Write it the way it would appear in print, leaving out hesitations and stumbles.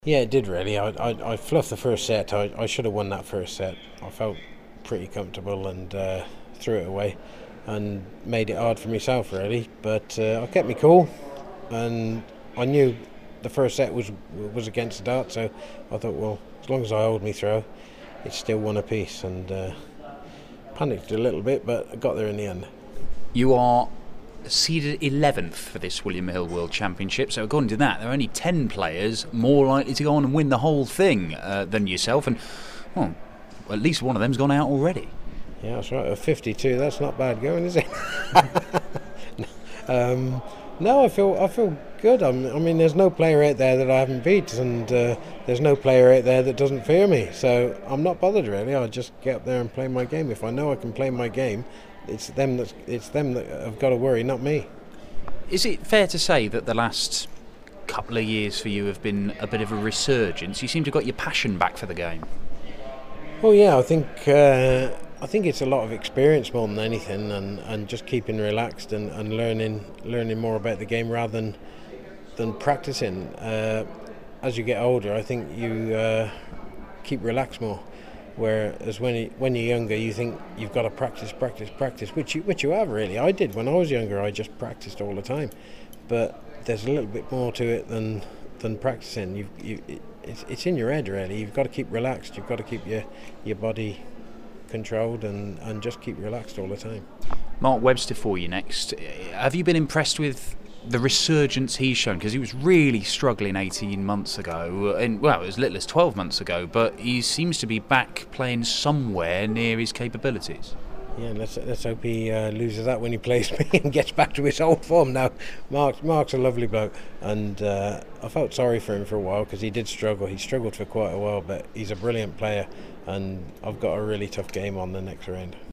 Yeah, it did really. I fluffed the first set. I should have won that first set. I felt pretty comfortable and threw it away and made it hard for myself really. But I kept me cool, and I knew the first set was against the dart, so I thought, well, as long as I hold me throw, it's still one apiece. And panicked a little bit, but I got there in the end. You are seeded 11th for this William Hill World Championship, so according to that, there are only 10 players more likely to go on and win the whole thing than yourself, and well, at least one of them's gone out already. Yeah, that's right. At 52, that's not bad going, is it? No, I feel good. I mean, there's no player out there that I haven't beat, and there's no player out there that doesn't fear me. So I'm not bothered really. I just get up there and play my game. If I know I can play my game, it's them that have got to worry, not me. Is it fair to say that the last couple of years for you have been a bit of a resurgence? You seem to have got your passion back for the game. Well, yeah, I think it's a lot of experience more than anything, and just keeping relaxed and learning more about the game rather than practicing. As you get older, I think you keep relaxed more. Whereas when you're younger, you think you've got to practice, which you have really. I did when I was younger. I just practiced all the time, but there's a little bit more to it than practicing. It's in your head really. You've got to keep relaxed. You've got to keep your body controlled and just keep relaxed all the time. Mark Webster for you next. Have you been impressed with the resurgence he's shown? Because he was really struggling 18 months ago, and well, as little as 12 months ago, but he seems to be back playing somewhere near his capabilities. Yeah, let's hope he loses that when he plays me and gets back to his old form. Now, Mark's a lovely bloke, and I felt sorry for him for a while because he did struggle. He struggled for quite a while, but he's a brilliant player, and I've got a really tough game on the next round.